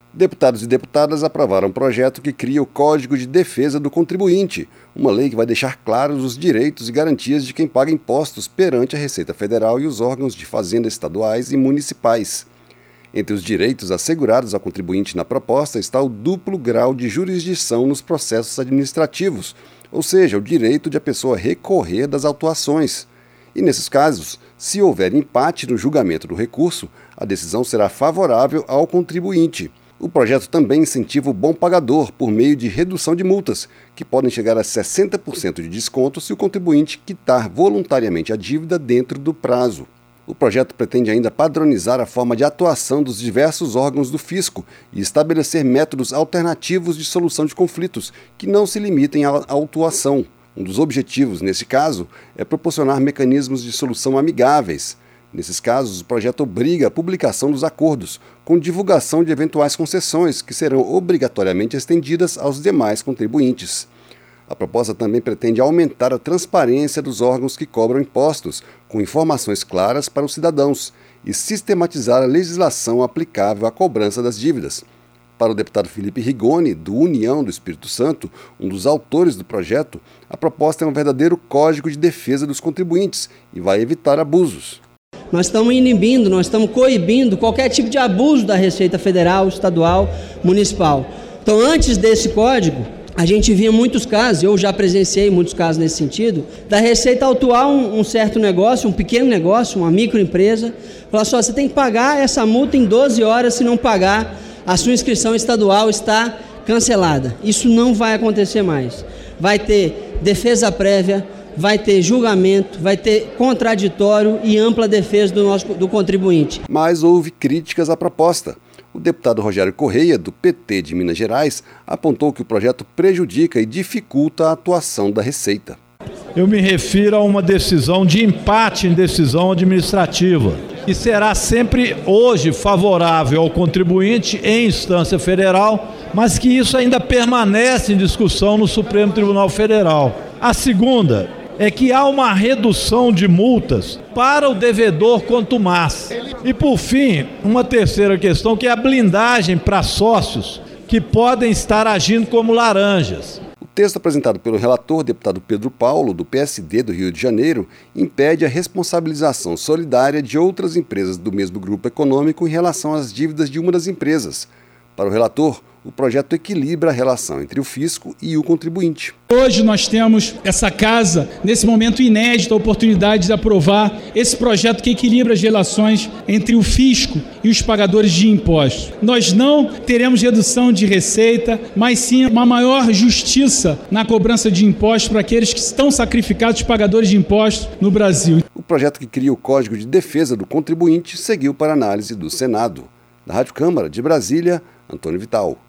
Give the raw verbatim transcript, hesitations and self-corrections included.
Deputados e deputadas aprovaram um projeto que cria o Código de Defesa do Contribuinte, uma lei que vai deixar claros os direitos e garantias de quem paga impostos perante a Receita Federal e os órgãos de fazenda estaduais e municipais. Entre os direitos assegurados ao contribuinte na proposta está o duplo grau de jurisdição nos processos administrativos, ou seja, o direito de a pessoa recorrer das autuações. E nesses casos, se houver empate no julgamento do recurso, a decisão será favorável ao contribuinte. O projeto também incentiva o bom pagador por meio de redução de multas, que podem chegar a sessenta por cento de desconto se o contribuinte quitar voluntariamente a dívida dentro do prazo. O projeto pretende ainda padronizar a forma de atuação dos diversos órgãos do fisco e estabelecer métodos alternativos de solução de conflitos que não se limitem à autuação. Um dos objetivos, nesse caso, é proporcionar mecanismos de solução amigáveis. Nesses casos, o projeto obriga a publicação dos acordos, com divulgação de eventuais concessões que serão obrigatoriamente estendidas aos demais contribuintes. A proposta também pretende aumentar a transparência dos órgãos que cobram impostos, com informações claras para os cidadãos, e sistematizar a legislação aplicável à cobrança das dívidas. Para o deputado Felipe Rigoni, do União do Espírito Santo, um dos autores do projeto, a proposta é um verdadeiro código de defesa dos contribuintes e vai evitar abusos. Nós estamos inibindo, nós estamos coibindo qualquer tipo de abuso da Receita Federal, Estadual, Municipal. Então, antes desse código, a gente via muitos casos, eu já presenciei muitos casos nesse sentido, da Receita autuar um, um certo negócio, um pequeno negócio, uma microempresa, falar só, você tem que pagar essa multa em doze horas, se não pagar, a sua inscrição estadual está cancelada. Isso não vai acontecer mais. Vai ter defesa prévia, vai ter julgamento, vai ter contraditório e ampla defesa do, nosso, do contribuinte. Mas houve críticas à proposta. O deputado Rogério Correia, do P T de Minas Gerais, apontou que o projeto prejudica e dificulta a atuação da Receita. Eu me refiro a uma decisão de empate em decisão administrativa, que será sempre hoje favorável ao contribuinte em instância federal, mas que isso ainda permanece em discussão no Supremo Tribunal Federal. A segunda é que há uma redução de multas para o devedor contumaz. E, por fim, uma terceira questão, que é a blindagem para sócios que podem estar agindo como laranjas. O texto apresentado pelo relator, deputado Pedro Paulo, do P S D do Rio de Janeiro, impede a responsabilização solidária de outras empresas do mesmo grupo econômico em relação às dívidas de uma das empresas. Para o relator, o projeto equilibra a relação entre o fisco e o contribuinte. Hoje nós temos essa casa, nesse momento inédito, a oportunidade de aprovar esse projeto que equilibra as relações entre o fisco e os pagadores de impostos. Nós não teremos redução de receita, mas sim uma maior justiça na cobrança de impostos para aqueles que estão sacrificados, pagadores de impostos no Brasil. O projeto que cria o Código de Defesa do Contribuinte seguiu para análise do Senado. Da Rádio Câmara de Brasília, Antônio Vital.